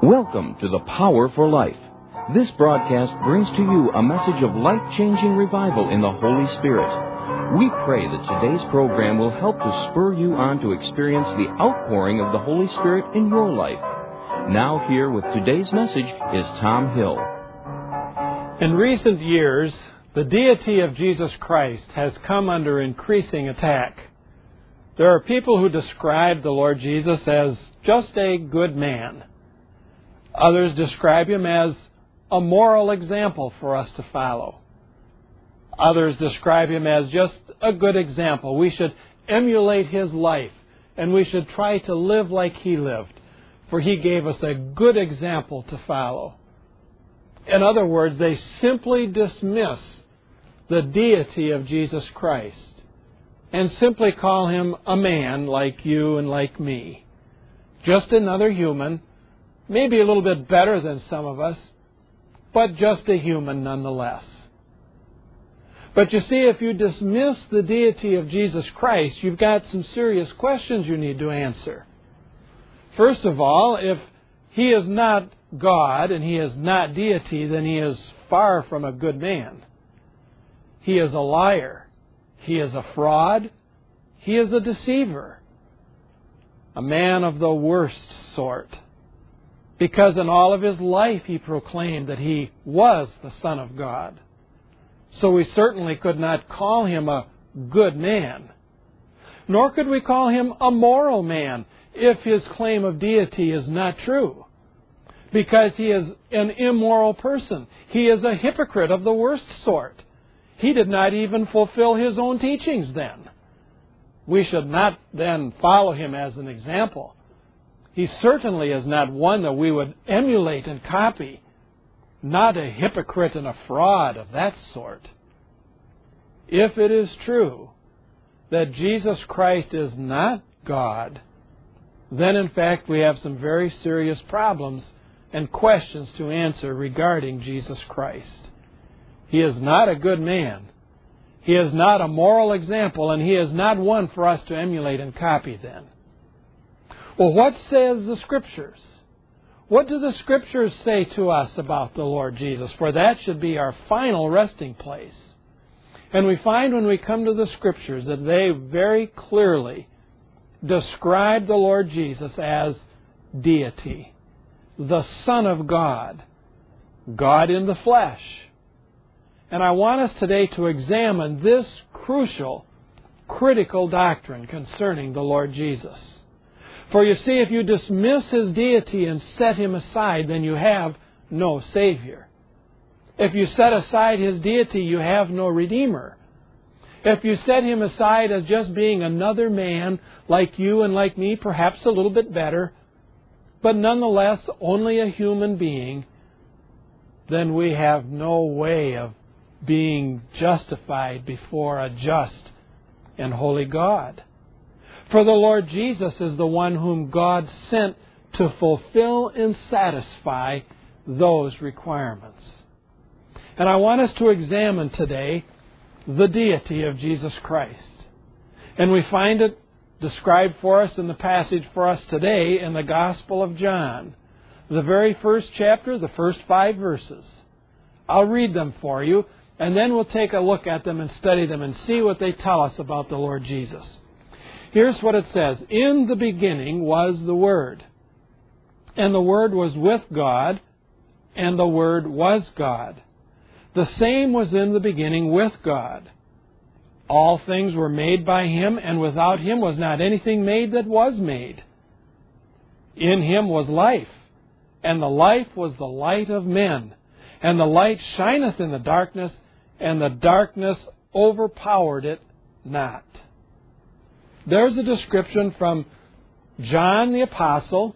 Welcome to The Power for Life. This broadcast brings to you a message of life-changing revival in the Holy Spirit. We pray that today's program will help to spur you on to experience the outpouring of the Holy Spirit in your life. Now here with today's message is Tom Hill. In recent years, the deity of Jesus Christ has come under increasing attack. There are people who describe the Lord Jesus as just a good man. Others describe him as a moral example for us to follow. Others describe him as just a good example. We should emulate his life, and we should try to live like he lived, for he gave us a good example to follow. In other words, they simply dismiss the deity of Jesus Christ and simply call him a man like you and like me. Just another human, maybe a little bit better than some of us, but just a human nonetheless. But you see, if you dismiss the deity of Jesus Christ, you've got some serious questions you need to answer. First of all, if he is not God and he is not deity, then he is far from a good man. He is a liar. He is a fraud. He is a deceiver. A man of the worst sort. Because in all of his life he proclaimed that he was the Son of God. So we certainly could not call him a good man. Nor could we call him a moral man if his claim of deity is not true. Because he is an immoral person. He is a hypocrite of the worst sort. He did not even fulfill his own teachings then. We should not then follow him as an example. He certainly is not one that we would emulate and copy. Not a hypocrite and a fraud of that sort. If it is true that Jesus Christ is not God, then in fact we have some very serious problems and questions to answer regarding Jesus Christ. He is not a good man. He is not a moral example, and he is not one for us to emulate and copy then. Well, what says the Scriptures? What do the Scriptures say to us about the Lord Jesus? For that should be our final resting place. And we find when we come to the Scriptures that they very clearly describe the Lord Jesus as deity, the Son of God, God in the flesh. And I want us today to examine this crucial, critical doctrine concerning the Lord Jesus. For you see, if you dismiss his deity and set him aside, then you have no Savior. If you set aside his deity, you have no Redeemer. If you set him aside as just being another man like you and like me, perhaps a little bit better, but nonetheless only a human being, then we have no way of being justified before a just and holy God. For the Lord Jesus is the one whom God sent to fulfill and satisfy those requirements. And I want us to examine today the deity of Jesus Christ. And we find it described for us in the passage for us today in the Gospel of John, the very first chapter, the first 5 verses. I'll read them for you, and then we'll take a look at them and study them and see what they tell us about the Lord Jesus. Here's what it says. In the beginning was the Word, and the Word was with God, and the Word was God. The same was in the beginning with God. All things were made by him, and without him was not anything made that was made. In him was life, and the life was the light of men. And the light shineth in the darkness, and the darkness overpowered it not. There's a description from John the Apostle,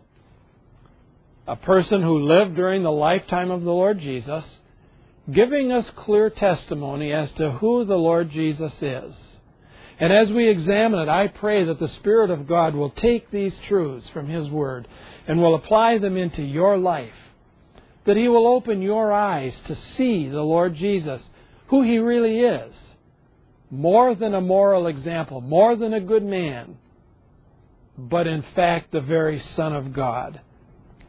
a person who lived during the lifetime of the Lord Jesus, giving us clear testimony as to who the Lord Jesus is. And as we examine it, I pray that the Spirit of God will take these truths from his Word and will apply them into your life. That he will open your eyes to see the Lord Jesus, who he really is. More than a moral example, more than a good man, but in fact the very Son of God.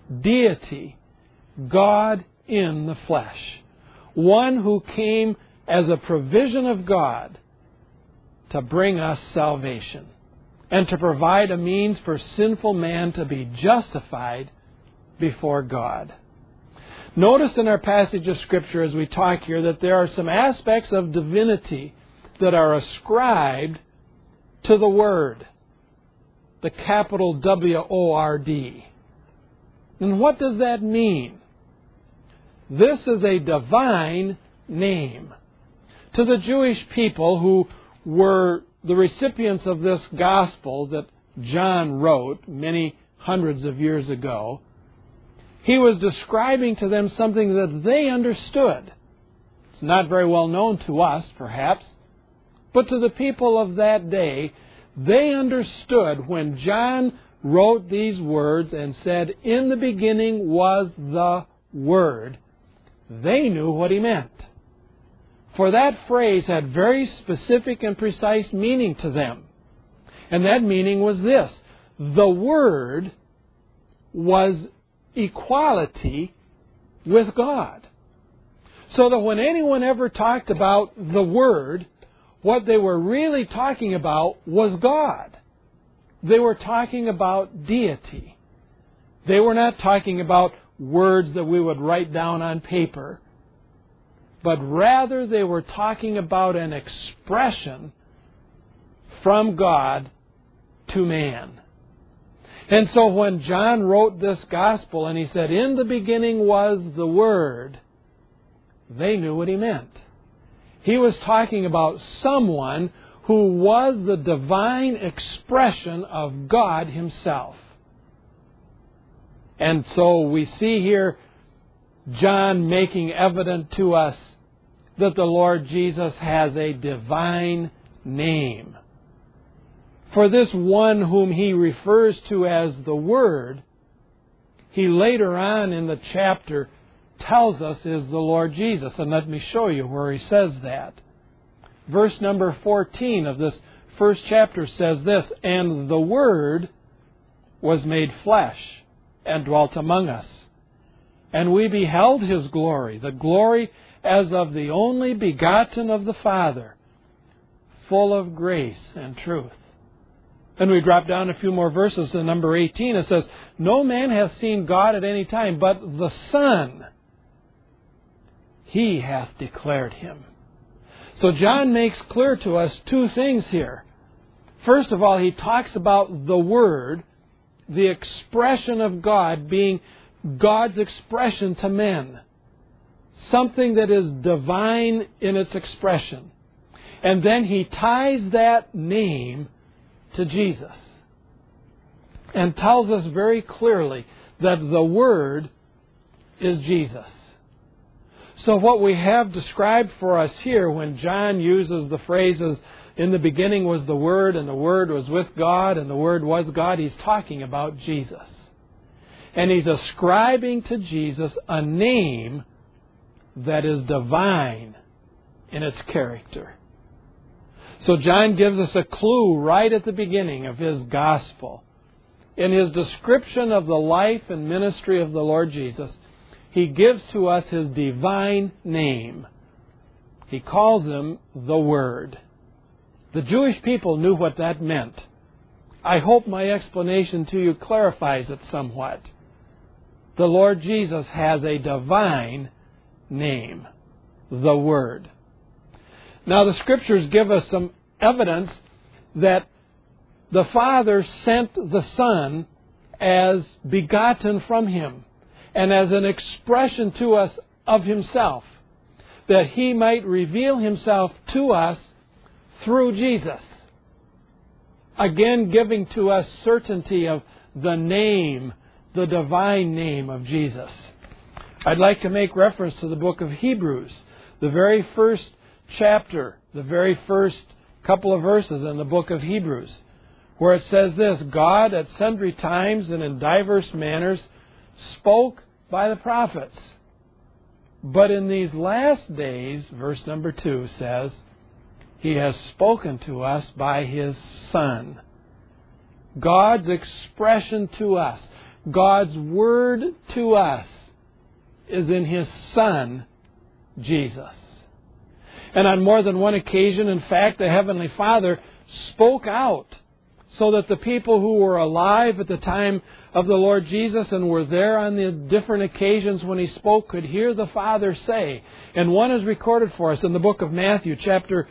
deity, God in the flesh. One who came as a provision of God to bring us salvation and to provide a means for sinful man to be justified before God. Notice in our passage of Scripture as we talk here that there are some aspects of divinity that are ascribed to the Word, the capital W-O-R-D. And what does that mean? This is a divine name. To the Jewish people who were the recipients of this gospel that John wrote many hundreds of years ago, he was describing to them something that they understood. It's not very well known to us, perhaps, but to the people of that day, they understood when John wrote these words and said, "In the beginning was the Word," they knew what he meant. For that phrase had very specific and precise meaning to them. And that meaning was this: the Word was equality with God. So that when anyone ever talked about the Word, what they were really talking about was God. They were talking about deity. They were not talking about words that we would write down on paper, but rather they were talking about an expression from God to man. And so when John wrote this gospel and he said, "In the beginning was the Word," they knew what he meant. He was talking about someone who was the divine expression of God Himself. And so we see here John making evident to us that the Lord Jesus has a divine name. For this one whom he refers to as the Word, he later on in the chapter tells us is the Lord Jesus. And let me show you where he says that. Verse number 14 of this first chapter says this: "And the Word was made flesh and dwelt among us. And we beheld His glory, the glory as of the only begotten of the Father, full of grace and truth." And we drop down a few more verses to number 18. It says, "No man hath seen God at any time, but the Son, He hath declared Him." So John makes clear to us two things here. First of all, he talks about the Word, the expression of God being God's expression to men. Something that is divine in its expression. And then he ties that name to Jesus and tells us very clearly that the Word is Jesus. So what we have described for us here when John uses the phrases, "In the beginning was the Word, and the Word was with God, and the Word was God," he's talking about Jesus. And he's ascribing to Jesus a name that is divine in its character. So John gives us a clue right at the beginning of his gospel. In his description of the life and ministry of the Lord Jesus, he gives to us His divine name. He calls Him the Word. The Jewish people knew what that meant. I hope my explanation to you clarifies it somewhat. The Lord Jesus has a divine name, the Word. Now the Scriptures give us some evidence that the Father sent the Son as begotten from Him and as an expression to us of Himself, that He might reveal Himself to us through Jesus. Again, giving to us certainty of the name, the divine name of Jesus. I'd like to make reference to the book of Hebrews, the very first chapter, the very first couple of verses in the book of Hebrews, where it says this: "God at sundry times and in divers manners spoke by the prophets. But in these last days," verse number 2 says, "He has spoken to us by His Son." God's expression to us, God's Word to us is in His Son, Jesus. And on more than one occasion, in fact, the Heavenly Father spoke out so that the people who were alive at the time of the Lord Jesus and were there on the different occasions when He spoke could hear the Father say. And one is recorded for us in the book of Matthew, chapter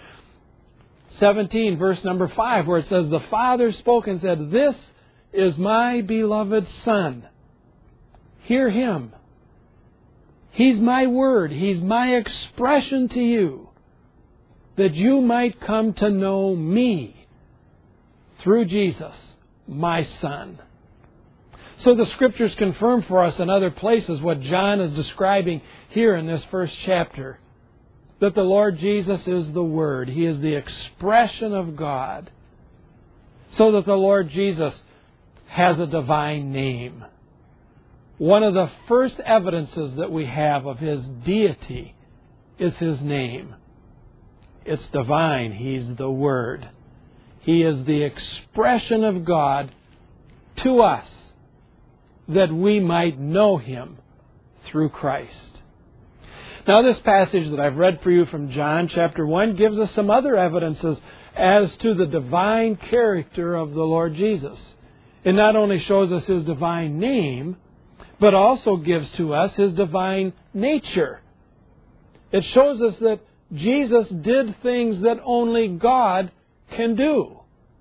17, verse number 5, where it says, "The Father spoke and said, 'This is my beloved Son. Hear Him. He's my Word. He's my expression to you, that you might come to know me through Jesus, my Son.'" So the Scriptures confirm for us in other places what John is describing here in this first chapter, that the Lord Jesus is the Word. He is the expression of God. So that the Lord Jesus has a divine name. One of the first evidences that we have of His deity is His name. It's divine. He's the Word. He is the expression of God to us, that we might know Him through Christ. Now, this passage that I've read for you from John chapter 1 gives us some other evidences as to the divine character of the Lord Jesus. It not only shows us His divine name, but also gives to us His divine nature. It shows us that Jesus did things that only God can do.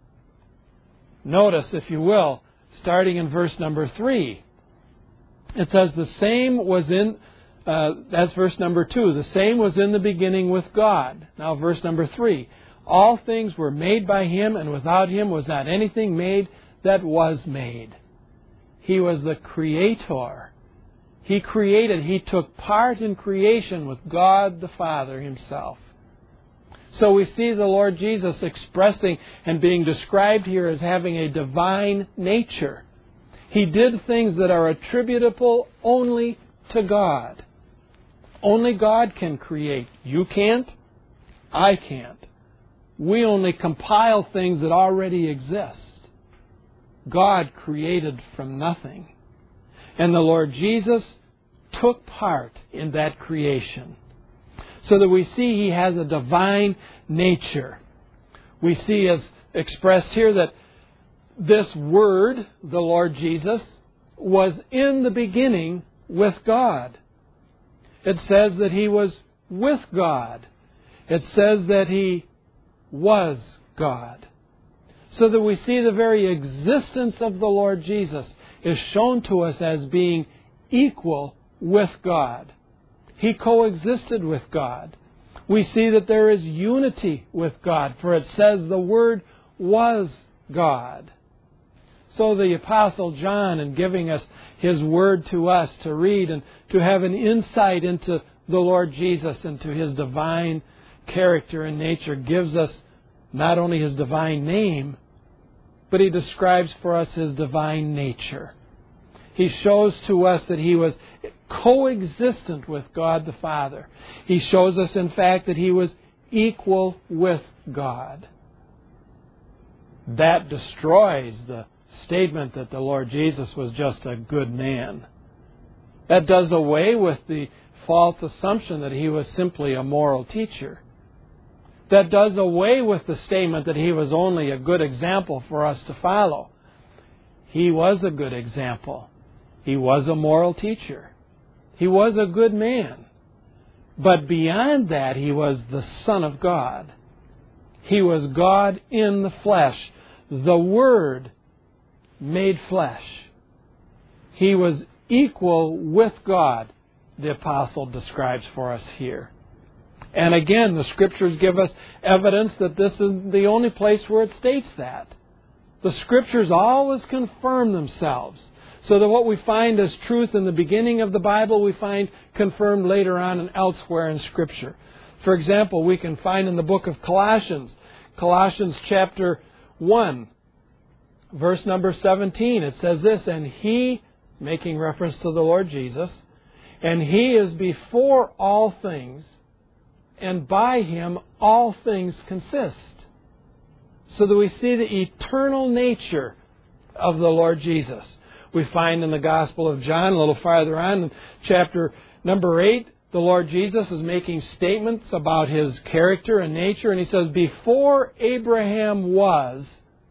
Notice, if you will, starting in verse number 3. It says, the same was in, that's verse number 2, the same was in the beginning with God. Now verse number 3, all things were made by Him, and without Him was not anything made that was made. He was the Creator. He created, He took part in creation with God the Father Himself. So we see the Lord Jesus expressing and being described here as having a divine nature. He did things that are attributable only to God. Only God can create. You can't. I can't. We only compile things that already exist. God created from nothing. And the Lord Jesus took part in that creation. So that we see He has a divine nature. We see as expressed here that this Word, the Lord Jesus, was in the beginning with God. It says that He was with God. It says that He was God. So that we see the very existence of the Lord Jesus is shown to us as being equal with God. He coexisted with God. We see that there is unity with God, for it says the Word was God. So the Apostle John, in giving us his Word to us to read and to have an insight into the Lord Jesus and to His divine character and nature, gives us not only His divine name, but he describes for us His divine nature. He shows to us that He was coexistent with God the Father. He shows us, in fact, that He was equal with God. That destroys the statement that the Lord Jesus was just a good man. That does away with the false assumption that He was simply a moral teacher. That does away with the statement that He was only a good example for us to follow. He was a good example. He was a moral teacher. He was a good man. But beyond that, He was the Son of God. He was God in the flesh. The Word made flesh. He was equal with God, the Apostle describes for us here. And again, the Scriptures give us evidence that this is the only place where it states that. The Scriptures always confirm themselves, so that what we find as truth in the beginning of the Bible, we find confirmed later on and elsewhere in Scripture. For example, we can find in the book of Colossians, Colossians chapter 1, verse number 17, it says this, and He, making reference to the Lord Jesus, and He is before all things, and by Him all things consist. So that we see the eternal nature of the Lord Jesus. we find in the Gospel of John, a little farther on, in chapter number 8, the Lord Jesus is making statements about His character and nature, and He says, "Before Abraham was,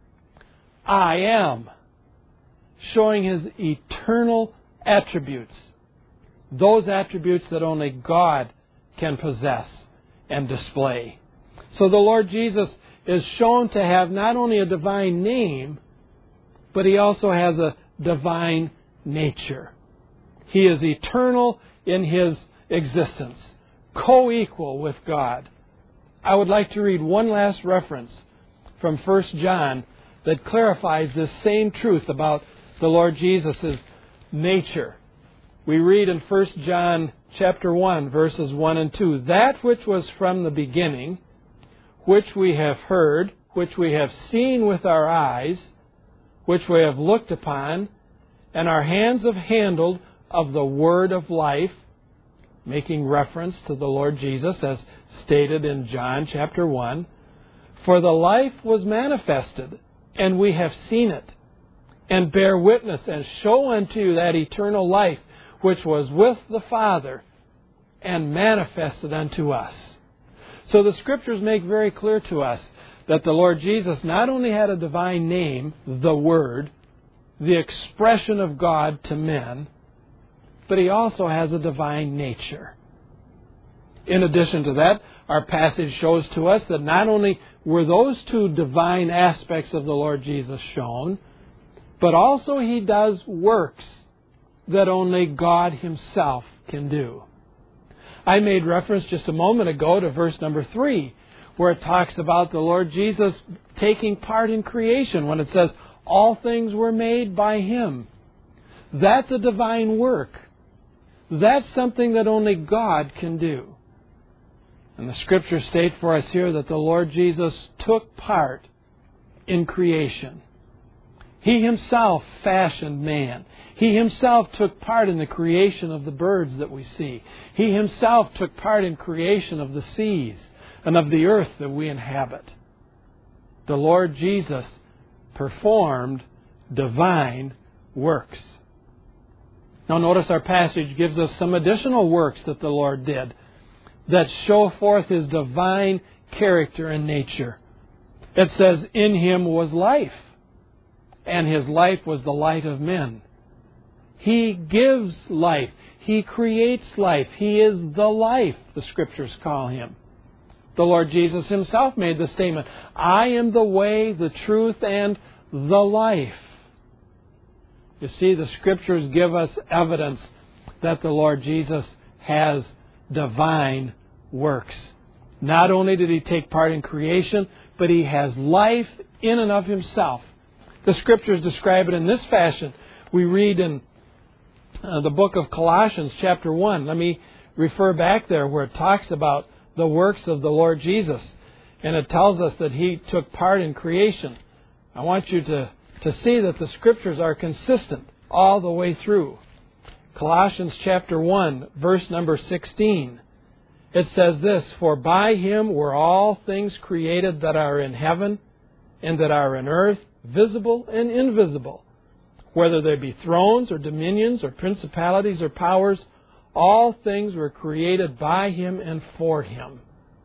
I am," showing His eternal attributes, those attributes that only God can possess and display. So the Lord Jesus is shown to have not only a divine name, but He also has a divine nature. He is eternal in His existence, co-equal with God. I would like to read one last reference from 1 John that clarifies this same truth about the Lord Jesus' nature. We read in 1 John chapter 1, verses 1 and 2, "That which was from the beginning, which we have heard, which we have seen with our eyes, which we have looked upon, and our hands have handled of the word of life," making reference to the Lord Jesus as stated in John chapter 1, "For the life was manifested, and we have seen it, and bear witness, and show unto you that eternal life which was with the Father, and manifested unto us." So the Scriptures make very clear to us that the Lord Jesus not only had a divine name, the Word, the expression of God to men, but He also has a divine nature. In addition to that, our passage shows to us that not only were those two divine aspects of the Lord Jesus shown, but also He does works that only God Himself can do. I made reference just a moment ago to verse number 3, where it talks about the Lord Jesus taking part in creation when it says, "All things were made by Him." That's a divine work. That's something that only God can do. And the Scriptures state for us here that the Lord Jesus took part in creation. He Himself fashioned man. He Himself took part in the creation of the birds that we see. He Himself took part in creation of the seas and of the earth that we inhabit. The Lord Jesus performed divine works. Now notice our passage gives us some additional works that the Lord did that show forth His divine character and nature. It says, "In Him was life, and His life was the light of men." He gives life. He creates life. He is the life, the Scriptures call Him. The Lord Jesus Himself made the statement, "I am the way, the truth, and the life." You see, the Scriptures give us evidence that the Lord Jesus has divine works. Not only did He take part in creation, but He has life in and of Himself. The Scriptures describe it in this fashion. We read in the book of Colossians chapter 1. Let me refer back there where it talks about the works of the Lord Jesus. And it tells us that He took part in creation. I want you to see that the Scriptures are consistent all the way through. Colossians chapter 1, verse number 16. It says this, "For by Him were all things created that are in heaven and that are in earth, visible and invisible. Whether there be thrones or dominions or principalities or powers, all things were created by Him and for Him."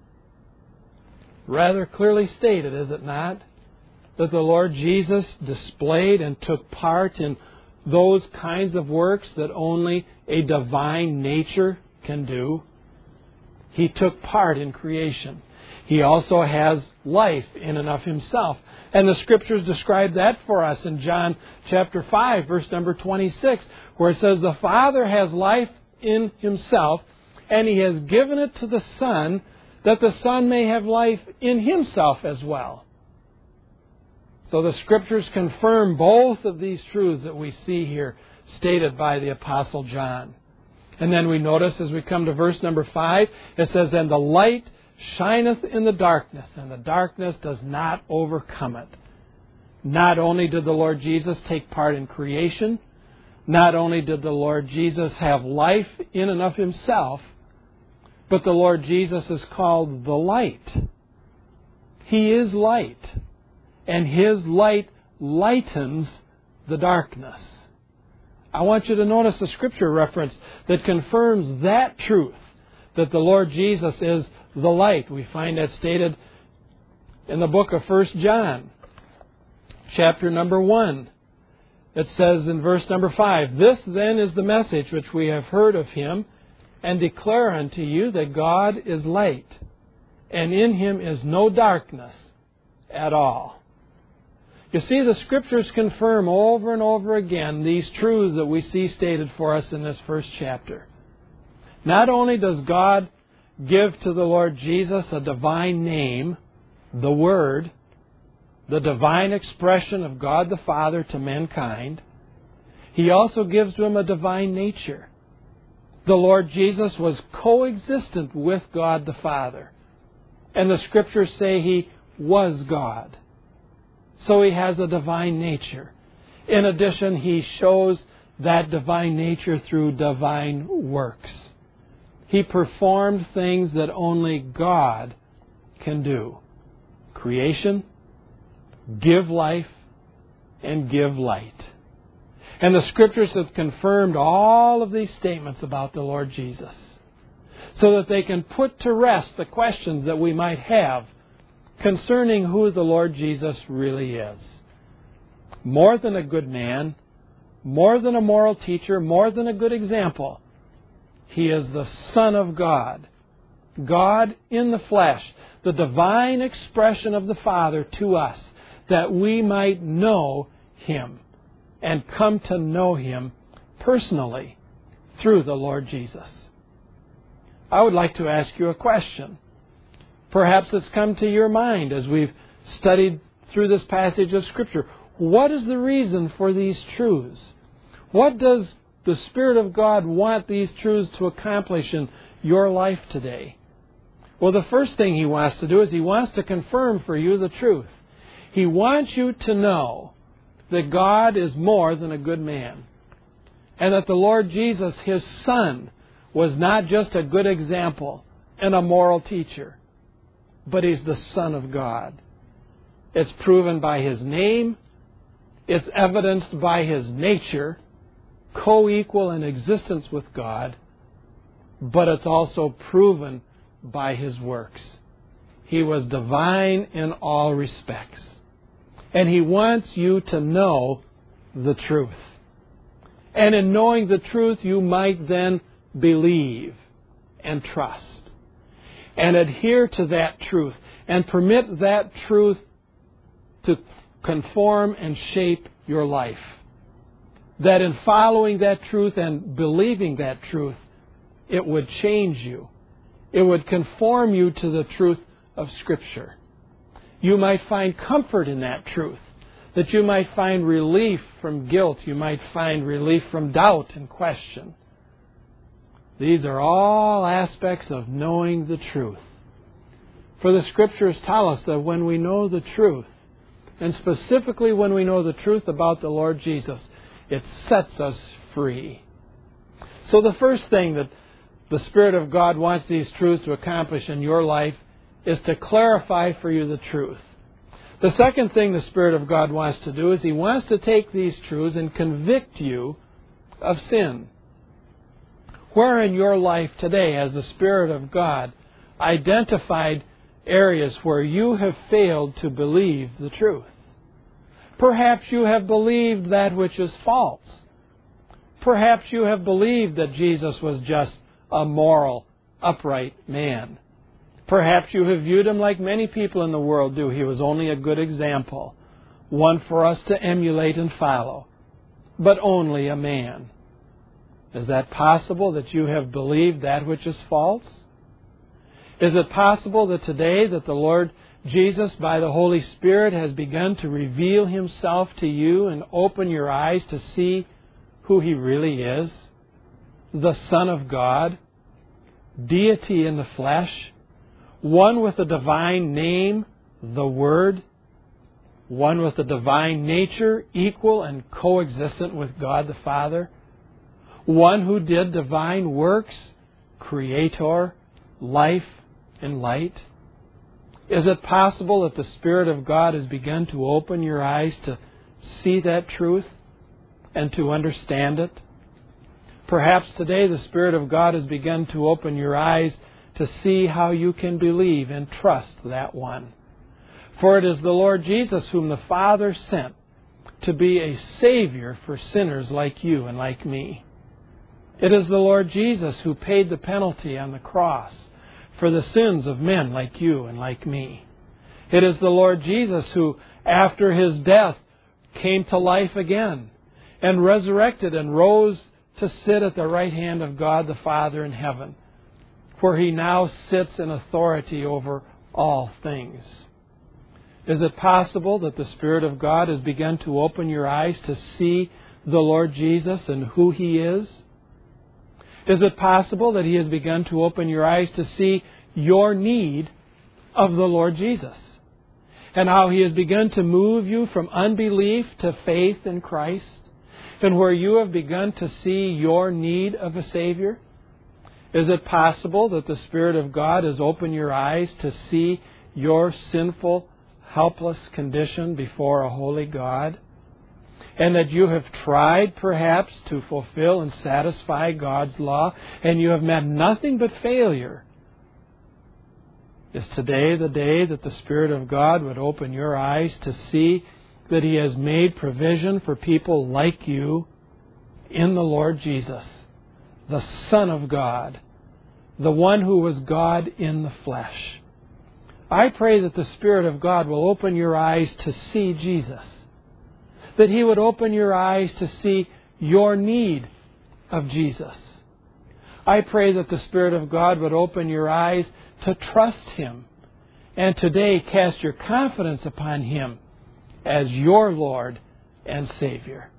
Rather clearly stated, is it not? That the Lord Jesus displayed and took part in those kinds of works that only a divine nature can do. He took part in creation. He also has life in and of Himself. And the Scriptures describe that for us in John chapter 5, verse number 26, where it says, "The Father has life in Himself, and He has given it to the Son, that the Son may have life in Himself as well." So the Scriptures confirm both of these truths that we see here stated by the Apostle John. And then we notice as we come to verse number 5, it says, "And the light shineth in the darkness, and the darkness does not overcome it." Not only did the Lord Jesus take part in creation, not only did the Lord Jesus have life in and of Himself, but the Lord Jesus is called the light. He is light, and His light lightens the darkness. I want you to notice the Scripture reference that confirms that truth, that the Lord Jesus is the light. We find that stated in the book of 1 John, chapter number 1. It says in verse number 5, "This then is the message which we have heard of Him, and declare unto you that God is light, and in Him is no darkness at all." You see, the Scriptures confirm over and over again these truths that we see stated for us in this first chapter. Not only does God give to the Lord Jesus a divine name, the Word, the divine expression of God the Father to mankind, He also gives to Him a divine nature. The Lord Jesus was coexistent with God the Father. And the Scriptures say He was God. So He has a divine nature. In addition, He shows that divine nature through divine works. He performed things that only God can do. Creation, give life, and give light. And the Scriptures have confirmed all of these statements about the Lord Jesus, so that they can put to rest the questions that we might have concerning who the Lord Jesus really is. More than a good man, more than a moral teacher, more than a good example, He is the Son of God, God in the flesh, the divine expression of the Father to us, that we might know Him and come to know Him personally through the Lord Jesus. I would like to ask you a question. Perhaps it's come to your mind as we've studied through this passage of Scripture. What is the reason for these truths? What does the Spirit of God want these truths to accomplish in your life today? Well, the first thing He wants to do is He wants to confirm for you the truth. He wants you to know that God is more than a good man, and that the Lord Jesus, His Son, was not just a good example and a moral teacher, but He's the Son of God. It's proven by His name. It's evidenced by His nature, co-equal in existence with God, but it's also proven by His works. He was divine in all respects. And He wants you to know the truth. And in knowing the truth, you might then believe and trust and adhere to that truth and permit that truth to conform and shape your life. That in following that truth and believing that truth, it would change you. It would conform you to the truth of Scripture. You might find comfort in that truth. That you might find relief from guilt. You might find relief from doubt and question. These are all aspects of knowing the truth. For the Scriptures tell us that when we know the truth, and specifically when we know the truth about the Lord Jesus, it sets us free. So the first thing that the Spirit of God wants these truths to accomplish in your life is to clarify for you the truth. The second thing the Spirit of God wants to do is He wants to take these truths and convict you of sin. Where in your life today has the Spirit of God identified areas where you have failed to believe the truth? Perhaps you have believed that which is false. Perhaps you have believed that Jesus was just a moral, upright man. Perhaps you have viewed Him like many people in the world do. He was only a good example, one for us to emulate and follow, but only a man. Is that possible that you have believed that which is false? Is it possible that today that the Lord Jesus, by the Holy Spirit, has begun to reveal Himself to you and open your eyes to see who He really is? The Son of God, deity in the flesh, one with a divine name, the Word, one with a divine nature, equal and coexistent with God the Father, one who did divine works, Creator, life, and light. Is it possible that the Spirit of God has begun to open your eyes to see that truth and to understand it? Perhaps today the Spirit of God has begun to open your eyes to see how you can believe and trust that one. For it is the Lord Jesus whom the Father sent to be a Savior for sinners like you and like me. It is the Lord Jesus who paid the penalty on the cross for the sins of men like you and like me. It is the Lord Jesus who, after His death, came to life again and resurrected and rose to sit at the right hand of God the Father in heaven, where He now sits in authority over all things. Is it possible that the Spirit of God has begun to open your eyes to see the Lord Jesus and who He is? Is it possible that He has begun to open your eyes to see your need of the Lord Jesus, and how He has begun to move you from unbelief to faith in Christ, and where you have begun to see your need of a Savior? Is it possible that the Spirit of God has opened your eyes to see your sinful, helpless condition before a holy God, and that you have tried perhaps to fulfill and satisfy God's law, and you have met nothing but failure? Is today the day that the Spirit of God would open your eyes to see that He has made provision for people like you in the Lord Jesus, the Son of God, the one who was God in the flesh? I pray that the Spirit of God will open your eyes to see Jesus, that He would open your eyes to see your need of Jesus. I pray that the Spirit of God would open your eyes to trust Him, and today cast your confidence upon Him as your Lord and Savior.